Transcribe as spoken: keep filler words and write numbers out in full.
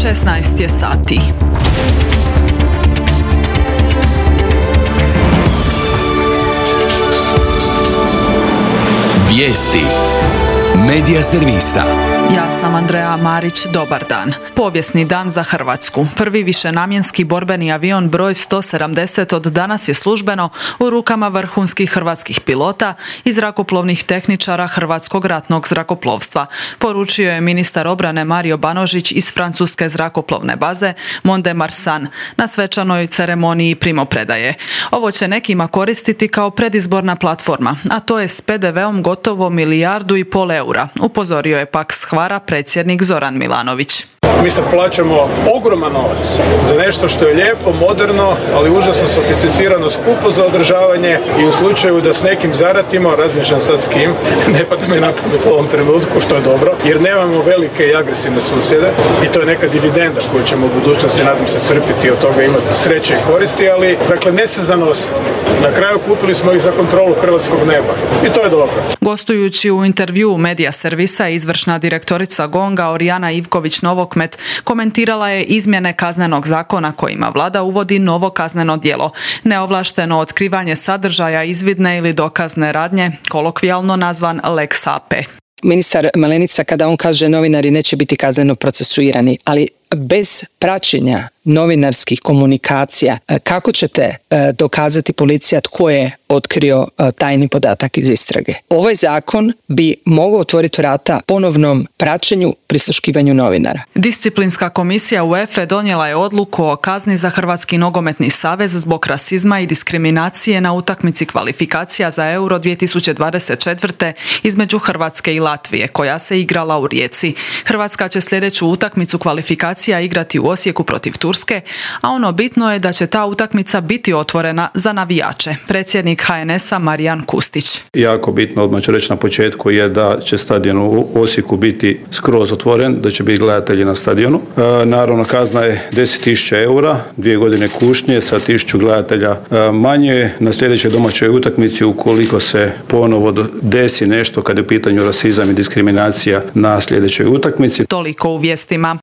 šesnaest je sati. Vijesti Medija servisa. Ja sam Andreja Marić, dobar dan. Povijesni dan za Hrvatsku. Prvi višenamjenski borbeni avion broj sto sedamdeset od danas je službeno u rukama vrhunskih hrvatskih pilota i zrakoplovnih tehničara Hrvatskog ratnog zrakoplovstva, poručio je ministar obrane Mario Banožić iz francuske zrakoplovne baze Mont-de-Marsan na svečanoj ceremoniji primopredaje. Ovo će nekima koristiti kao predizborna platforma, a to je s pe de veom gotovo milijardu i pol eura, upozorio je pak s Hvara predsjednik Zoran Milanović. Mi sad plaćamo ogroman novac za nešto što je lijepo, moderno, ali užasno sofisticirano, skupo za održavanje i u slučaju da s nekim zaratimo, razmišljam sad s kim, ne pada mi na pamet u ovom trenutku, što je dobro, jer nemamo velike i agresivne susjede i to je neka dividenda koju ćemo u budućnosti, nadam se, crpiti i od toga imati sreće i koristi, ali dakle ne se zanositi. Na kraju kupili smo ih za kontrolu hrvatskog neba i to je dobro. Gostujući u intervjuu Medija servisa, izvršna direktorica Gonga Orijana Ivković-Novokmet komentirala je izmjene kaznenog zakona kojima vlada uvodi novo kazneno djelo, neovlašteno otkrivanje sadržaja izvidne ili dokazne radnje, kolokvijalno nazvan Lex a pe. Ministar Malenica, kada on kaže novinari neće biti kazneno procesuirani, ali bez praćenja novinarskih komunikacija, kako ćete dokazati policija tko je otkrio tajni podatak iz istrage? Ovaj zakon bi mogao otvoriti vrata ponovnom praćenju, prisluškivanju novinara. Disciplinska komisija u e ef e donijela je odluku o kazni za Hrvatski nogometni savez zbog rasizma i diskriminacije na utakmici kvalifikacija za Euro dvije tisuće dvadeset četvrte između Hrvatske i Latvije, koja se igrala u Rijeci. Hrvatska će sljedeću utakmicu kvalifikacija igrati u Osijeku protiv Turske, a ono bitno je da će ta utakmica biti otvorena za navijače. Predsjednik ha en es a Marijan Kustić. Jako bitno, odmah ću reći na početku, je da će stadion u Osijeku biti skroz otvoren, da će biti gledatelji na stadionu. E, naravno, kazna je deset tisuća eura, dvije godine kušnje sa tisuću gledatelja e, manje. Na sljedećoj domaćoj utakmici, ukoliko se ponovo desi nešto kad je u pitanju rasizam i diskriminacija na sljedećoj utakmici. Toliko u vijestima.